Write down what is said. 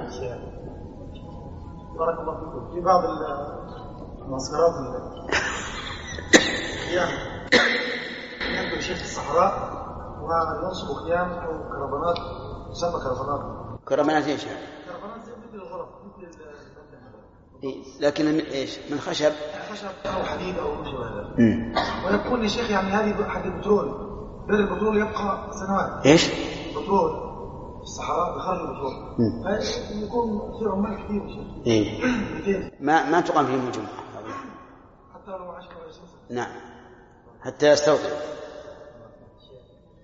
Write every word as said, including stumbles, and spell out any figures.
بارك الله فيكم. في بعض المعسكرات خيام ينزل شيخ في الصحراء وينصب خيام او كرفانات تسمى كرفانات. كرفانات ايش؟ كرفانات زي مثل الغرف مثل إيه. لكن ايش؟ من خشب؟ خشب او حديد او مثل هذا. ويكون يا شيخ يعني هذه حق البترول، بئر البترول يبقى سنوات. ايش؟ بترول في الصحراء بخرج البترول فيكون في عمال كثير يا شيخ. ايه. ما ما تقام فيهم الجمعة حتى لو عشرة أو عشرين سنة. نعم حتى يستوطن.